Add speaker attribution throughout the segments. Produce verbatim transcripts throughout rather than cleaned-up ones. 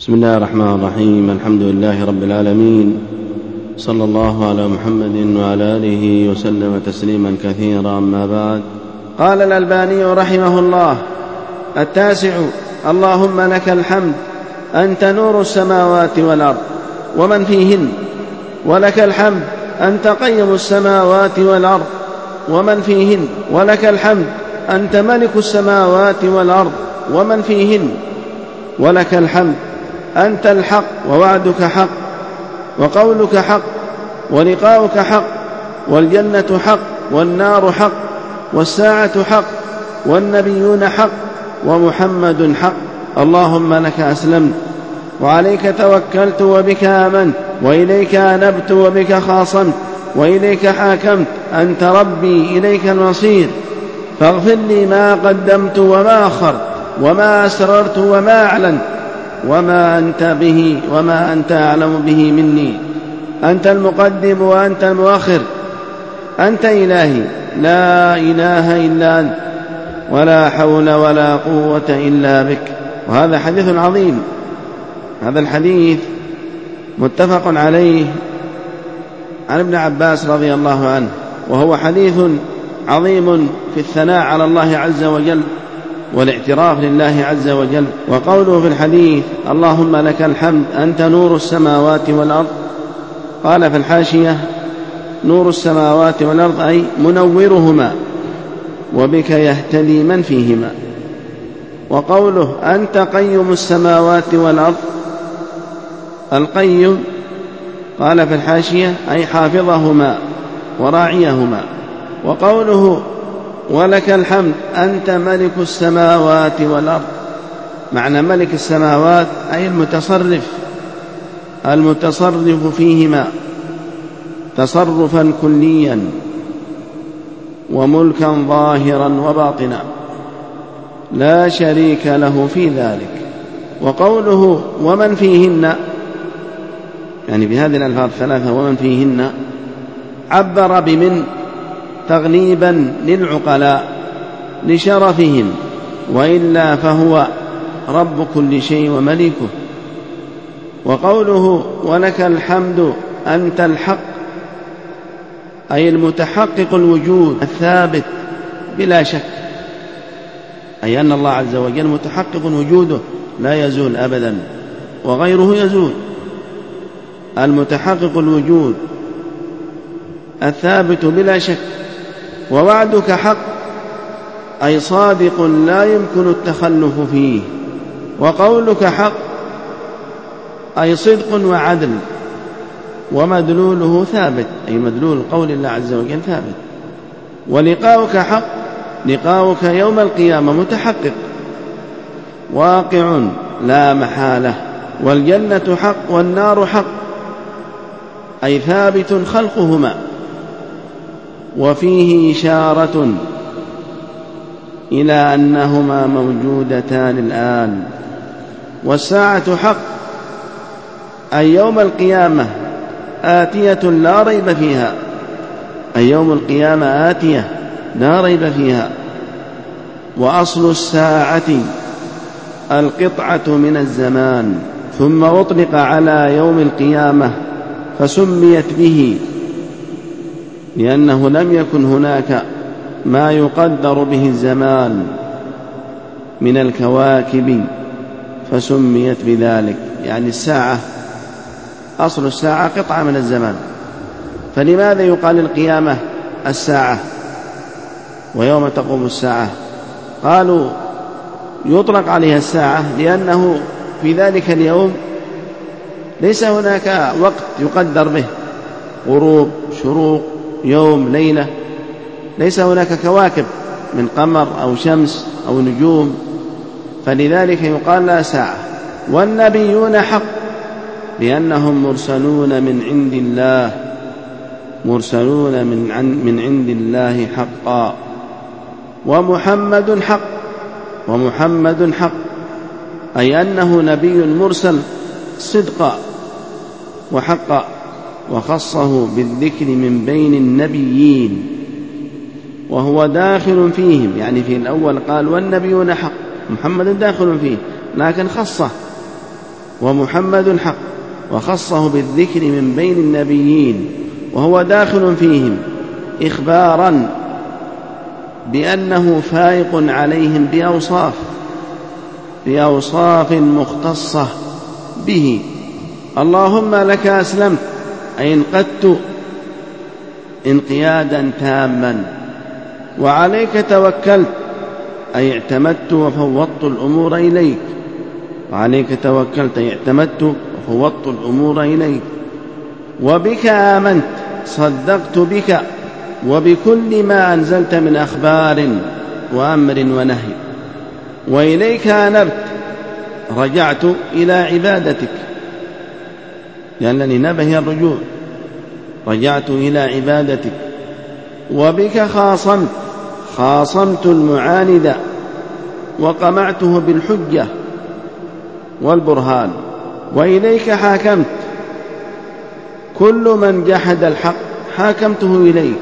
Speaker 1: بسم الله الرحمن الرحيم. الحمد لله رب العالمين، صلى الله على محمد وعلى آله وسلم تسليما كثيرا. أما بعد،
Speaker 2: قال الألباني رحمه الله: التاسع: اللهم لك الحمد، أنت نور السماوات والأرض ومن فيهن، ولك الحمد أنت قيم السماوات والأرض ومن فيهن، ولك الحمد أنت ملك السماوات والأرض ومن فيهن، ولك الحمد أنت الحق ووعدك حق وقولك حق ولقاؤك حق والجنة حق والنار حق والساعة حق والنبيون حق ومحمد حق. اللهم لك أسلمت وعليك توكلت وبك آمنت وإليك أنبت وبك خاصمت وإليك حاكمت، أنت ربي إليك المصير، فاغفر لي ما قدمت وما أخرت وما أسررت وما أعلنت وما أنت به وما أنت أعلم به مني. أنت المقدم وأنت المؤخر، أنت إلهي لا إله إلا أنت، ولا حول ولا قوة إلا بك. وهذا حديث عظيم. هذا الحديث متفق عليه عن ابن عباس رضي الله عنه، وهو حديث عظيم في الثناء على الله عز وجل والاعتراف لله عز وجل. وقوله في الحديث: اللهم لك الحمد أنت نور السماوات والأرض، قال في الحاشية: نور السماوات والأرض أي منورهما، وبك يهتدي من فيهما. وقوله أنت قيم السماوات والأرض، القيم قال في الحاشية أي حافظهما وراعيهما. وقوله ولك الحمد أنت ملك السماوات والأرض، معنى ملك السماوات أي المتصرف المتصرف فيهما تصرفا كليا وملكا ظاهرا وباطنا لا شريك له في ذلك. وقوله ومن فيهن، يعني بهذه الألفاظ الثلاثة ومن فيهن، عبر بمن تغليبا للعقلاء لشرفهم، وإلا فهو رب كل شيء ومليكه. وقوله ولك الحمد أنت الحق أي المتحقق الوجود الثابت بلا شك، أي أن الله عز وجل متحقق وجوده لا يزول أبدا وغيره يزول. المتحقق الوجود الثابت بلا شك. ووعدك حق أي صادق لا يمكن التخلف فيه. وقولك حق أي صدق وعدل، ومدلوله ثابت أي مدلول قول الله عز وجل ثابت. ولقاؤك حق، لقاؤك يوم القيامة متحقق واقع لا محالة. والجنة حق والنار حق أي ثابت خلقهما. وفيه إشارة إلى أنهما موجودتان الآن. والساعة حق أي يوم القيامة آتية لا ريب فيها، أي يوم القيامة آتية لا ريب فيها. وأصل الساعة القطعة من الزمان، ثم أطلق على يوم القيامة فسميت به لأنه لم يكن هناك ما يقدر به الزمان من الكواكب فسميت بذلك. يعني الساعة أصل الساعة قطعة من الزمان، فلماذا يقال القيامة الساعة ويوم تقوم الساعة؟ قالوا يطلق عليها الساعة لأنه في ذلك اليوم ليس هناك وقت يقدر به، غروب شروق يوم ليلة، ليس هناك كواكب من قمر أو شمس أو نجوم، فلذلك يقال لها ساعة. والنبيون حق لأنهم مرسلون من عند الله، مرسلون من, عن من عند الله حقا. ومحمد حق، ومحمد حق أي أنه نبي مرسل صدقا وحقا، وخصه بالذكر من بين النبيين وهو داخل فيهم. يعني في الأول قال والنبيون حق، محمد داخل فيه، لكن خصه ومحمد حق، وخصه بالذكر من بين النبيين وهو داخل فيهم إخبارا بأنه فائق عليهم بأوصاف بأوصاف مختصة به. اللهم لك أسلمت أي انقدت انقيادا تاما، وعليك توكلت أي اعتمدت وفوضت الأمور إليك، وعليك توكلت أي اعتمدت وفوضت الأمور إليك، وبك آمنت صدقت بك وبكل ما أنزلت من أخبار وأمر ونهي، وإليك أنبت رجعت إلى عبادتك، لأنني نبه هي الرجوع، رجعت إلى عبادتك، وبك خاصمت خاصمت المعاند وقمعته بالحجة والبرهان، وإليك حاكمت كل من جحد الحق حاكمته إليك،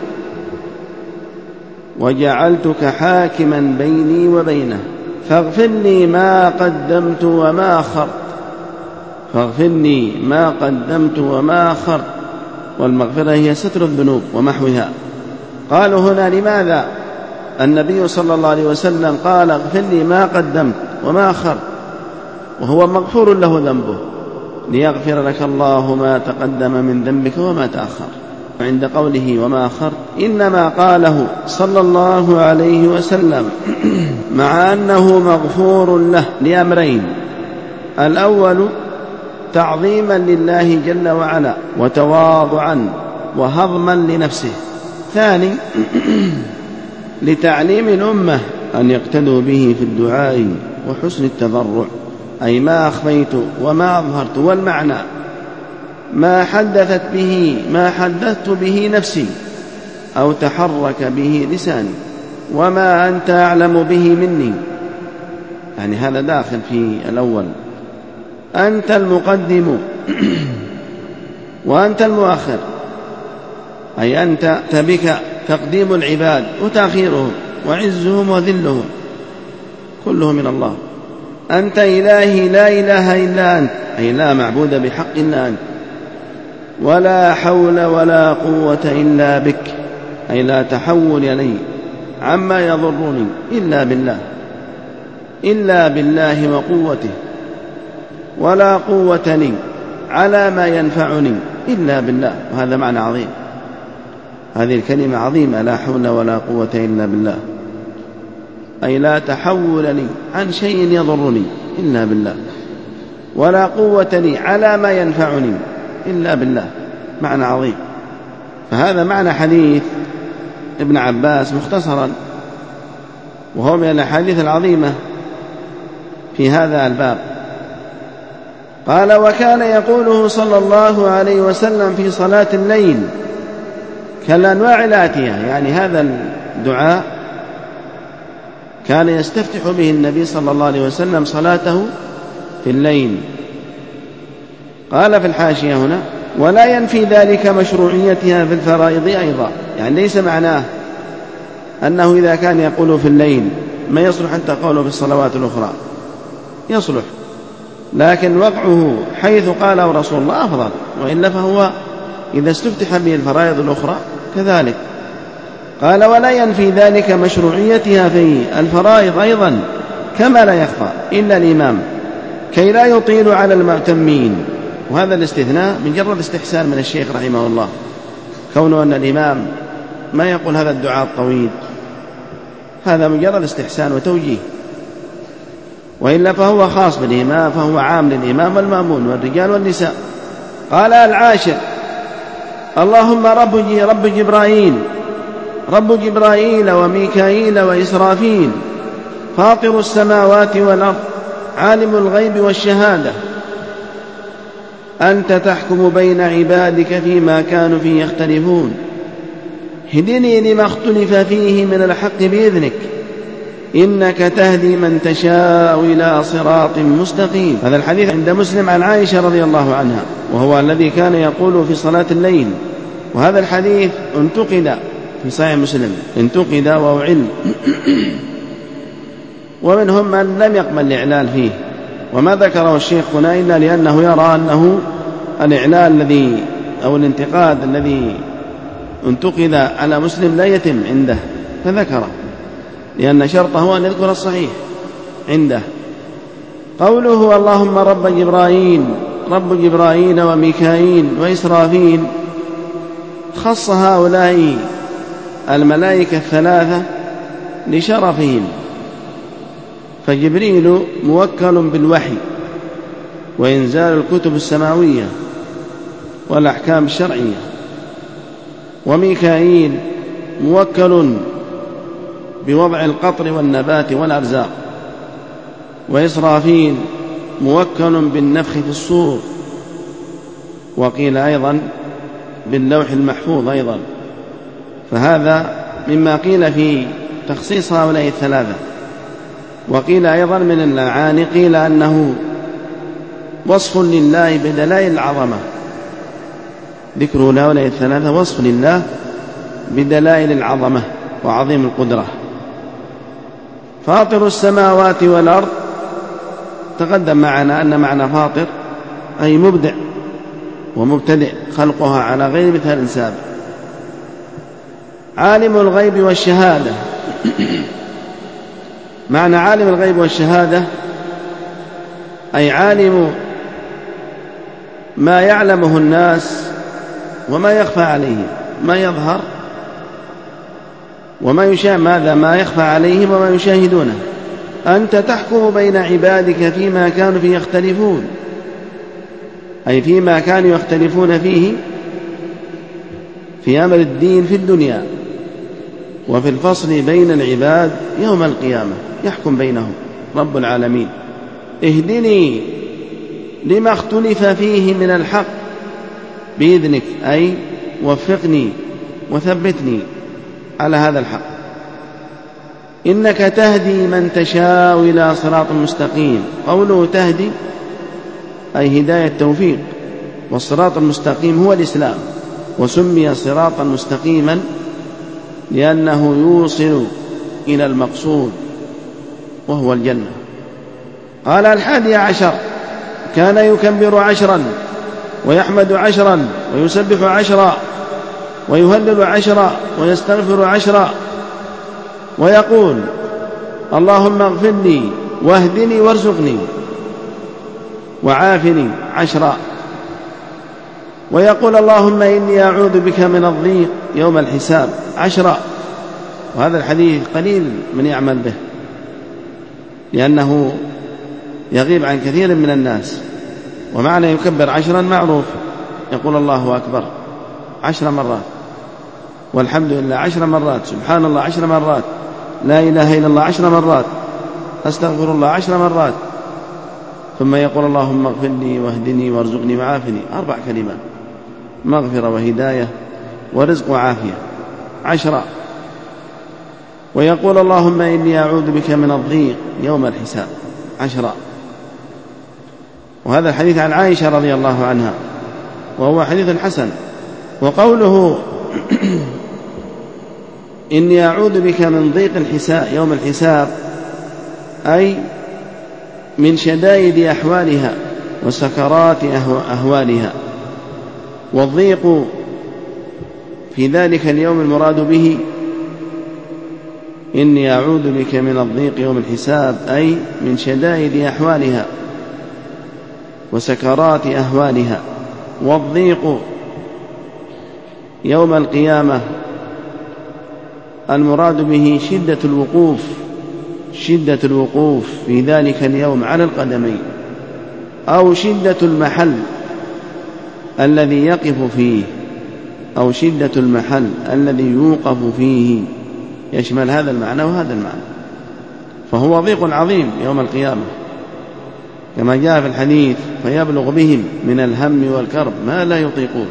Speaker 2: وجعلتك حاكما بيني وبينه، فاغفر لي ما قدمت وما أخرت فاغفر لي ما قدمت وما أخرت والمغفرة هي ستر الذنوب ومحوها. قالوا هنا لماذا النبي صلى الله عليه وسلم قال اغفر لي ما قدمت وما أخرت وهو مغفور له ذنبه؟ ليغفر لك الله ما تقدم من ذنبك وما تأخر. عند قوله وما أخرت إنما قاله صلى الله عليه وسلم مع أنه مغفور له لأمرين: الأول تعظيما لله جل وعلا وتواضعا وهضما لنفسه، ثاني لتعليم الأمة أن يقتدوا به في الدعاء وحسن التضرع، أي ما أخفيت وما أظهرت، والمعنى ما حدثت به ما حدثت به نفسي أو تحرك به لساني وما أنت أعلم به مني، يعني هذا داخل في الأول. أنت المقدم وأنت المؤخر، أي أنت بك تقديم العباد وتأخيرهم وعزهم وذلهم كله من الله. أنت إلهي لا إله إلا أنت، أي لا معبود بحق إلا أنت، ولا حول ولا قوة إلا بك، أي لا تحول لي عما يضرني إلا بالله إلا بالله وقوته، ولا قوة لي على ما ينفعني إلا بالله. وهذا معنى عظيم، هذه الكلمة عظيمة، لا حول ولا قوة إلا بالله، أي لا تحول لي عن شيء يضرني إلا بالله، ولا قوة لي على ما ينفعني إلا بالله. معنى عظيم. فهذا معنى حديث ابن عباس مختصرا، وهو من الأحاديث العظيمة في هذا الباب. قال: وكان يقوله صلى الله عليه وسلم في صلاة الليل كالأنواع الآتية، يعني هذا الدعاء كان يستفتح به النبي صلى الله عليه وسلم صلاته في الليل. قال في الحاشية هنا: ولا ينفي ذلك مشروعيتها في الفرائض أيضا، يعني ليس معناه أنه إذا كان يقول في الليل ما يصلح حتى قوله في الصلوات الأخرى، يصلح، لكن وقعه حيث قاله رسول الله أفضل، وإلا فهو إذا استفتح به الفرائض الأخرى كذلك. قال: ولا ينفي ذلك مشروعيتها في الفرائض أيضا، كما لا يخفى إلا الإمام كي لا يطيل على المأتمين. وهذا الاستثناء مجرد استحسان من الشيخ رحمه الله، كونه أن الإمام ما يقول هذا الدعاء الطويل، هذا مجرد استحسان وتوجيه، وإلا فهو خاص بالإمام، فهو عام للإمام والمأمون والرجال والنساء. قال: العاشر: اللهم رب رب جبرائيل رب جبرائيل وميكائيل وإسرافيل، فاطر السماوات والأرض، عالم الغيب والشهادة، أنت تحكم بين عبادك فيما كانوا فيه يختلفون، اهدني لما اختلف فيه من الحق بإذنك، إنك تهدي من تشاء إلى صراط مستقيم. هذا الحديث عند مسلم عن عائشة رضي الله عنها، وهو الذي كان يقول في صلاة الليل. وهذا الحديث انتقد في صحيح مسلم، انتقد وأعل، ومنهم من لم يقبل الإعلال فيه وما ذكره الشيخ هنا إلا لأنه يرى أنه الإعلان الذي أو الانتقاد الذي انتقد على مسلم لا يتم عنده فذكره، لأن شرطه هو أن يذكر الصحيح عنده. قوله اللهم رب جبرائيل رب جبرائيل وميكائيل وإسرافيل خص هؤلاء الملائكة الثلاثة لشرفهم، فجبريل موكل بالوحي وإنزال الكتب السماوية والأحكام الشرعية، وميكائيل موكل بوضع القطر والنبات والأرزاق، وإسرافيل موكل بالنفخ في الصور، وقيل أيضا باللوح المحفوظ أيضا. فهذا مما قيل في تخصيص هؤلاء الثلاثة. وقيل أيضا من المعاني قيل أنه وصف لله بدلائل العظمة، ذكر هؤلاء الثلاثة وصف لله بدلائل العظمة وعظيم القدرة. فاطر السماوات والأرض تقدم معنا أن معنى فاطر أي مبدع ومبتدئ خلقها على غير مثال سابق. عالم الغيب والشهادة معنى عالم الغيب والشهادة أي عالم ما يعلمه الناس وما يخفى عليهم، ما يظهر وما يشاهد، ماذا ما يخفى عليهم وما يشاهدونه. أنت تحكم بين عبادك فيما كانوا فيه يختلفون، أي فيما كانوا يختلفون فيه في أمر الدين في الدنيا، وفي الفصل بين العباد يوم القيامة يحكم بينهم رب العالمين. اهدني لما اختلف فيه من الحق بإذنك، أي وفقني وثبتني على هذا الحق. إنك تهدي من تشاء إلى صراط مستقيم. قوله تهدي أي هداية توفيق، والصراط المستقيم هو الإسلام، وسمي صراطا مستقيما لأنه يوصل إلى المقصود وهو الجنة. قال الحادي عشر كان يكبر عشرا ويحمد عشرا ويسبح عشرا ويهلل عشرا ويستغفر عشرا، ويقول اللهم اغفر لي واهدني وارزقني وعافني عشرا، ويقول اللهم إني أعوذ بك من الضيق يوم الحساب عشرا. وهذا الحديث قليل من يعمل به لأنه يغيب عن كثير من الناس. ومعنى يكبر عشرا معروف، يقول الله أكبر عشر مرات، والحمد لله عشر مرات، سبحان الله عشر مرات، لا إله إلا الله عشر مرات، أستغفر الله عشر مرات، ثم يقول اللهم اغفر لي واهدني وارزقني وعافني، أربع كلمات، مغفرة وهداية ورزق وعافية عشرة. ويقول اللهم إني أعوذ بك من الضيق يوم الحساب عشرة. وهذا الحديث عن عائشة رضي الله عنها وهو حديث حسن. وقوله إني أعوذ بك من ضيق الحساب يوم الحساب أي من شدائد أحوالها وسكرات أهوالها. والضيق في ذلك اليوم المراد به إني أعوذ بك من الضيق يوم الحساب أي من شدائد أحوالها وسكرات أهوالها. والضيق يوم القيامة المراد به شدة الوقوف شدة الوقوف في ذلك اليوم على القدمين، أو شدة المحل الذي يقف فيه، أو شدة المحل الذي يوقف فيه، يشمل هذا المعنى وهذا المعنى. فهو ضيق عظيم يوم القيامة كما جاء في الحديث فيبلغ بهم من الهم والكرب ما لا يطيقون.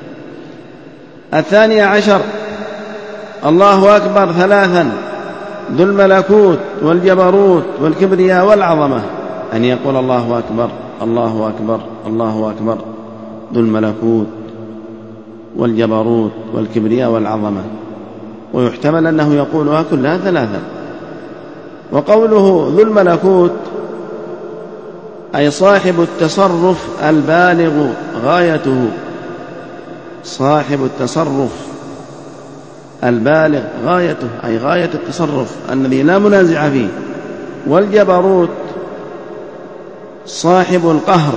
Speaker 2: الثاني عشر الله أكبر ثلاثا ذو الملكوت والجبروت والكبرياء والعظمة، أن يقول الله أكبر الله أكبر الله أكبر ذو الملكوت والجبروت والكبرياء والعظمة، ويحتمل أنه يقولها كلها ثلاثا. وقوله ذو الملكوت أي صاحب التصرف البالغ غايته، صاحب التصرف البالغ غايته أي غاية التصرف الذي لا منازع فيه. والجبروت صاحب القهر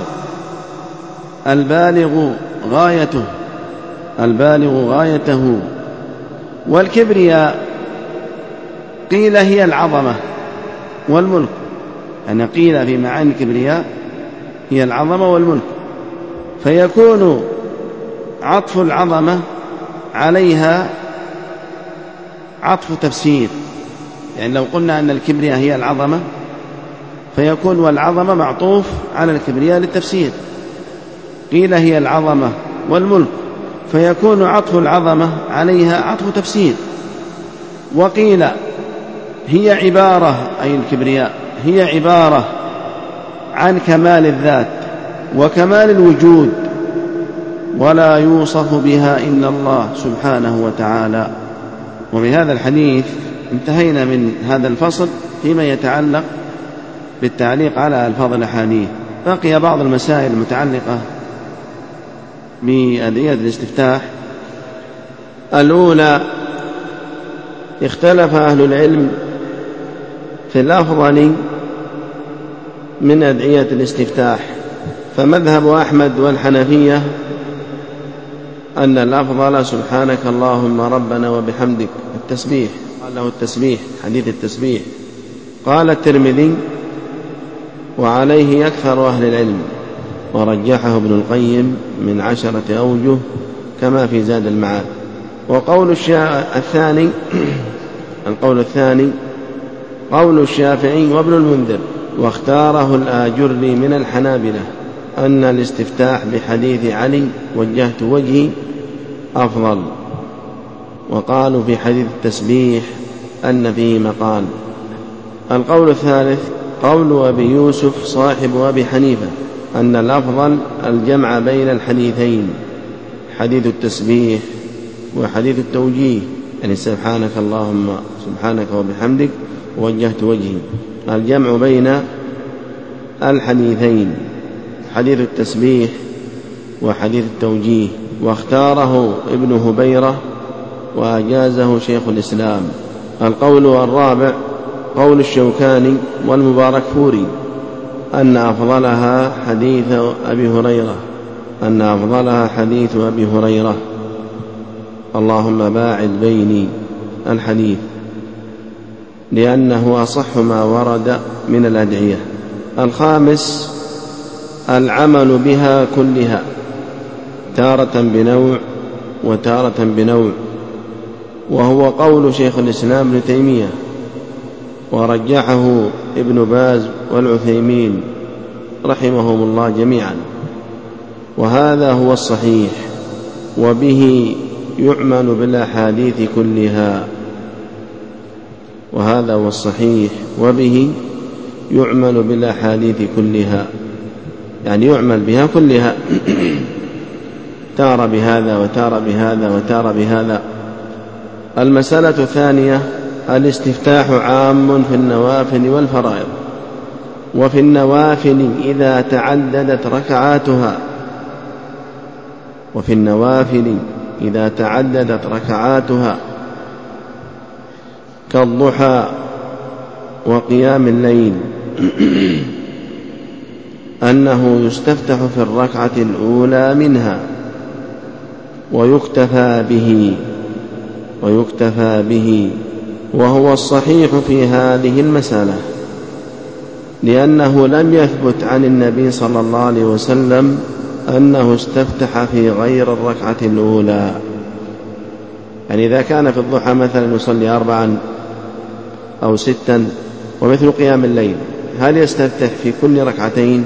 Speaker 2: البالغ غايته البالغ غايته. والكبرياء قيل هي العظمة والملك، يعني قيل في معاني الكبرياء هي العظمة والملك، فيكون عطف العظمة عليها عطف تفسير، يعني لو قلنا أن الكبرياء هي العظمة فيكون والعظمة معطوف على الكبرياء للتفسير. قيل هي العظمة والملك فيكون عطف العظمة عليها عطف تفسير. وقيل هي عبارة أي الكبرياء هي عبارة عن كمال الذات وكمال الوجود، ولا يوصف بها إلا الله سبحانه وتعالى. وبهذا الحديث انتهينا من هذا الفصل فيما يتعلق بالتعليق على ألفاظ الأحاديث. بقي بعض المسائل المتعلقة بأدعية الاستفتاح. الأولى: اختلف أهل العلم في الأفضل من أدعية الاستفتاح، فمذهب أحمد والحنفية أن الأفضل سبحانك اللهم ربنا وبحمدك، التسبيح، قال له التسبيح، حديث التسبيح. قال الترمذي: وعليه أكثر أهل العلم، ورجحه ابن القيم من عشرة أوجه كما في زاد المعاد. وقول الثاني القول الثاني قول الشافعي وابن المنذر، واختاره الآجري من الحنابلة، أن الاستفتاح بحديث علي وجهت وجهي أفضل. وقالوا في حديث التسبيح أن فيه مقال. القول الثالث قول أبي يوسف صاحب أبي حنيفة، أن الأفضل الجمع بين الحديثين، حديث التسبيح وحديث التوجيه، يعني سبحانك اللهم سبحانك وبحمدك وجهت وجهي، الجمع بين الحديثين، حديث التسبيح وحديث التوجيه. واختاره ابن هبيرة وأجازه شيخ الإسلام. القول الرابع قول الشوكاني والمباركفوري، أن أفضلها حديث أبي هريرة أن أفضلها حديث أبي هريرة اللهم باعد بيني، الحديث، لأنه أصح ما ورد من الأدعية. الخامس العمل بها كلها، تارة بنوع وتارة بنوع، وهو قول شيخ الإسلام ابن تيمية، ورجحه ابن باز والعثيمين رحمهم الله جميعا. وهذا هو الصحيح، وبه يعمل بالأحاديث كلها وهذا هو الصحيح وبه يعمل بالأحاديث كلها، يعني يعمل بها كلها، تار بهذا وتار بهذا وتار بهذا. المسألة الثانية الاستفتاح عام في النوافل والفرائض. وفي النوافل إذا تعددت ركعاتها وفي النوافل إذا تعددت ركعاتها كالضحى وقيام الليل أنه يستفتح في الركعة الأولى منها ويكتفى به ويكتفى به وهو الصحيح في هذه المسألة، لأنه لم يثبت عن النبي صلى الله عليه وسلم أنه استفتح في غير الركعة الأولى. يعني إذا كان في الضحى مثلا يصلي أربعا أو ستا ومثل قيام الليل، هل يستفتح في كل ركعتين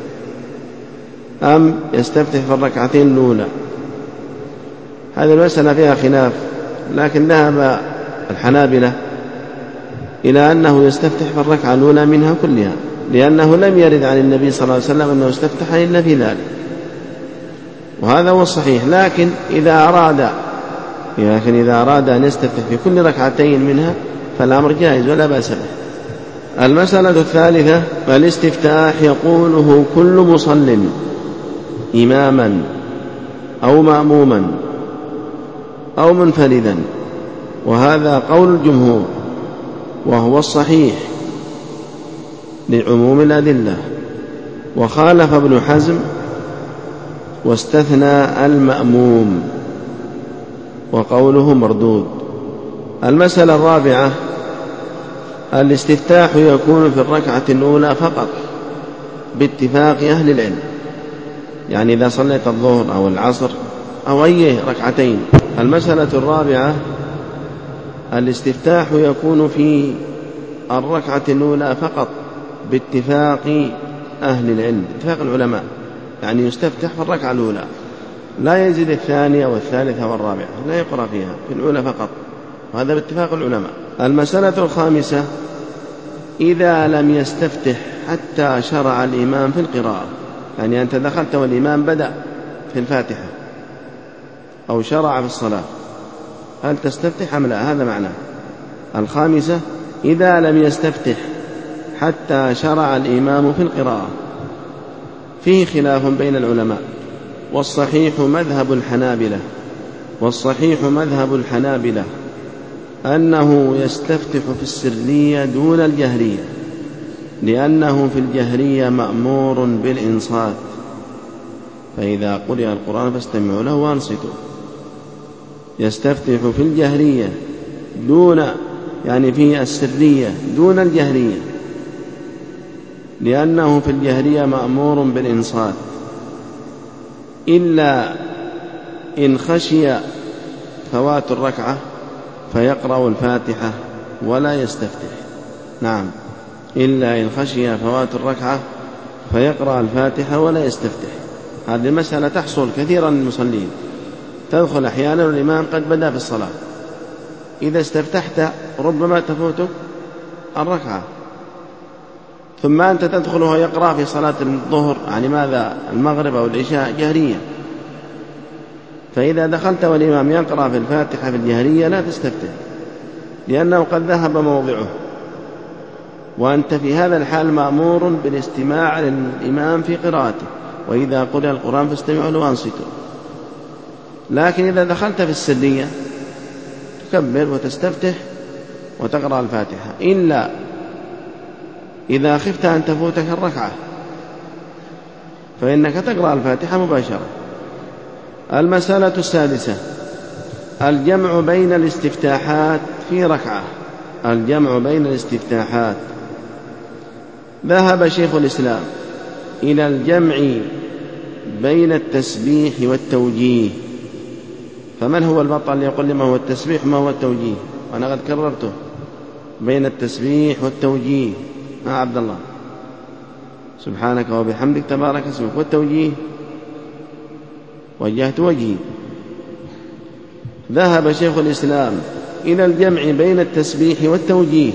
Speaker 2: أم يستفتح في الركعتين الأولى؟ هذه المسألة فيها خلاف، لكن ذهب الحنابلة إلى أنه يستفتح في الركعة الأولى منها كلها، لأنه لم يرد عن النبي صلى الله عليه وسلم أنه استفتح إلا في ذلك، وهذا هو الصحيح. لكن إذا أراد لكن إذا أراد أن يستفتح في كل ركعتين منها فالأمر جائز ولا بأس به. المسألة الثالثة: الاستفتاح يقوله كل مصل إماما أو مأموما أو منفردا، وهذا قول الجمهور وهو الصحيح لعموم الأدلة، وخالف ابن حزم واستثنى المأموم وقوله مردود. المسألة الرابعة: الاستفتاح يكون في الركعة الأولى فقط باتفاق أهل العلم، يعني إذا صليت الظهر أو العصر أو أي ركعتين. المسألة الرابعة: الاستفتاح يكون في الركعة الأولى فقط باتفاق أهل العلم، اتفاق العلماء، يعني يستفتح في الركعة الأولى، لا يزيد الثانية والثالثة والرابعة، لا يقرأ فيها، في الأولى فقط، وهذا باتفاق العلماء. المسألة الخامسة: إذا لم يستفتح حتى شرع الإمام في القراءة، يعني أنت دخلت والإمام بدأ في الفاتحة أو شرع في الصلاة، هل تستفتح أم لا؟ هذا معناه. الخامسة: إذا لم يستفتح حتى شرع الإمام في القراءة، فيه خلاف بين العلماء، والصحيح مذهب الحنابلة والصحيح مذهب الحنابلة أنه يستفتح في السرية دون الجهرية، لأنه في الجهرية مأمور بالإنصات، فإذا قرئ القرآن فاستمعوا له وانصتوا. يستفتح في الجهرية دون، يعني في السرية دون الجهرية، لأنه في الجهرية مأمور بالإنصات، إلا إن خشي فوات الركعة فيقرأ الفاتحة ولا يستفتح. نعم، إلا إن خشي فوات الركعة فيقرأ الفاتحة ولا يستفتح. هذه المسألة تحصل كثيرا للمصلين، تدخل أحيانا والإمام قد بدأ في الصلاة، إذا استفتحت ربما تفوتك الركعة، ثم أنت تدخل وهو يقرأ في صلاة الظهر، يعني ماذا، المغرب أو العشاء جهرية، فإذا دخلت والإمام يقرأ في الفاتحة في الجهرية لا تستفتح، لأنه قد ذهب موضعه، وأنت في هذا الحال مأمور بالاستماع للإمام في قراءته، وإذا قرأ القرآن فاستمعوا له وانصتوا. لكن إذا دخلت في السرية تكبر وتستفتح وتقرأ الفاتحة، إلا إذا خفت أن تفوتك الركعة فإنك تقرأ الفاتحة مباشرة. المسألة السادسة: الجمع بين الاستفتاحات في ركعة. الجمع بين الاستفتاحات: ذهب شيخ الإسلام إلى الجمع بين التسبيح والتوجيه. فمن هو البطل يقول لي ما هو التسبيح ما هو التوجيه؟ وأنا قد كررته، بين التسبيح والتوجيه. ها عبد الله، سبحانك وبحمدك تبارك اسمك. والتوجيه وجهت وجهي. ذهب شيخ الإسلام إلى الجمع بين التسبيح والتوجيه،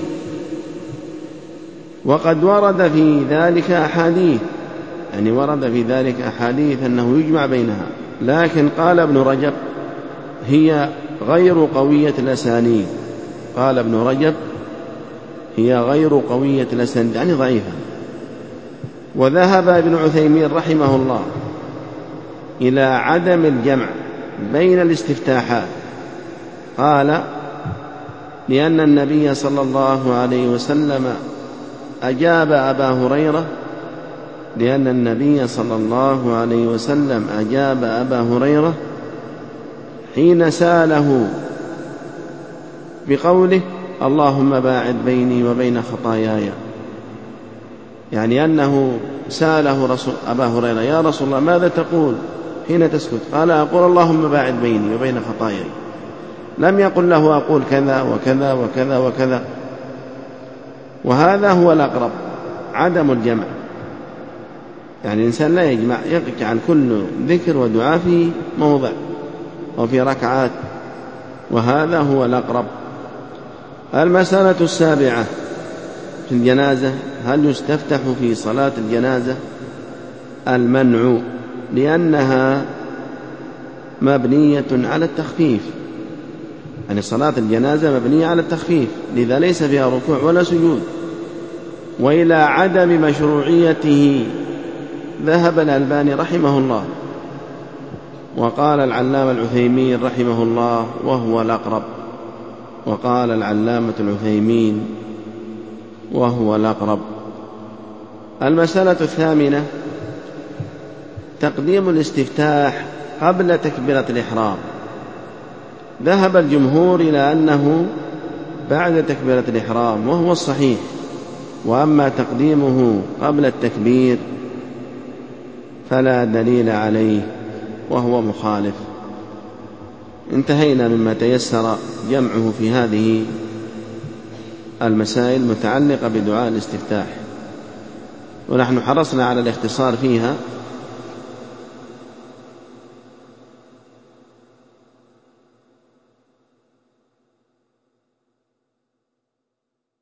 Speaker 2: وقد ورد في ذلك أحاديث، يعني ورد في ذلك أحاديث أنه يجمع بينها، لكن قال ابن رجب هي غير قوية الأسانيد. قال ابن رجب هي غير قوية الأسانيد، يعني ضعيفة. وذهب ابن عثيمين رحمه الله إلى عدم الجمع بين الاستفتاحات، قال لأن النبي صلى الله عليه وسلم أجاب أبا هريرة لأن النبي صلى الله عليه وسلم أجاب أبا هريرة حين سأله بقوله اللهم باعد بيني وبين خطاياي، يعني أنه سأله رسول أبا هريرة يا رسول الله ماذا تقول حين تسكت؟ قال أقول اللهم باعد بيني وبين خطاياي. لم يقل له أقول كذا وكذا وكذا وكذا. وهذا هو الأقرب، عدم الجمع، يعني الإنسان لا يجمع، يجعل كل ذكر ودعاء في موضع وفي ركعات، وهذا هو الأقرب. المسألة السابعة في الجنازة: هل يستفتح في صلاة الجنازة؟ المنع، لأنها مبنية على التخفيف، يعني صلاة الجنازة مبنية على التخفيف، لذا ليس فيها ركوع ولا سجود، وإلى عدم مشروعيته ذهب الألباني رحمه الله. وقال العلامة العثيمين رحمه الله وهو الأقرب وقال العلامة العثيمين وهو الأقرب. المسألة الثامنة تقديم الاستفتاح قبل تكبيرة الإحرام. ذهب الجمهور إلى أنه بعد تكبيرة الإحرام وهو الصحيح، وأما تقديمه قبل التكبير فلا دليل عليه وهو مخالف. انتهينا مما تيسر جمعه في هذه المسائل المتعلقة بدعاء الاستفتاح، ونحن حرصنا على الاختصار فيها